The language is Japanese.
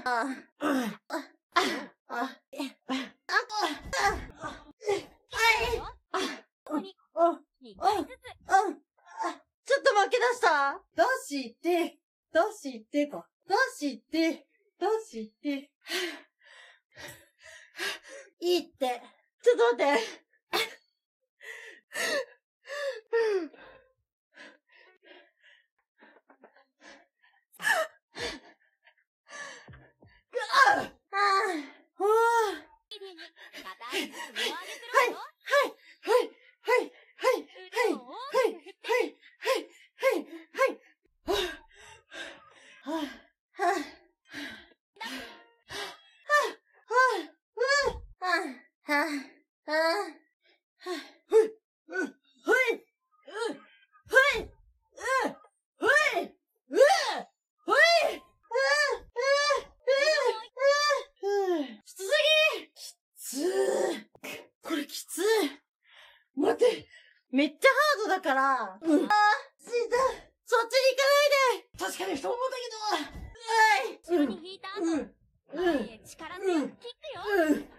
ちょっと負け出した出して、いいって。ちょっと待って。これきつい。待って、めっちゃハードだから。死んだ。そっちに行かないで。確かにそう思うんだけど。 後ろに引いた後、前へ力強くキックよ。